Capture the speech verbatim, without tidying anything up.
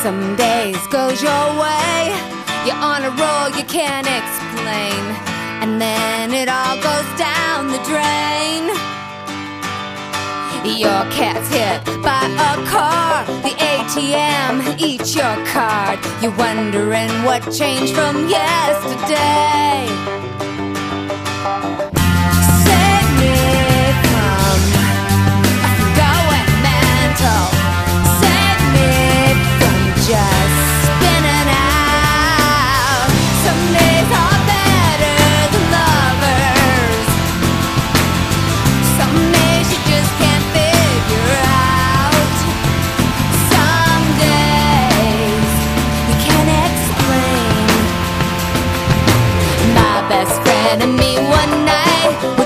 Some days goes your way, you're on a roll you can't explain, and then it all goes down the drain. Your cat's hit by a car, the A T M eats your card. You're wondering what changed from yesterday. Save me from going mental. Save me from just spinning out. Some days are better than lovers. Some days you just can't figure out. Some days you can't explain. My best friend and me one night,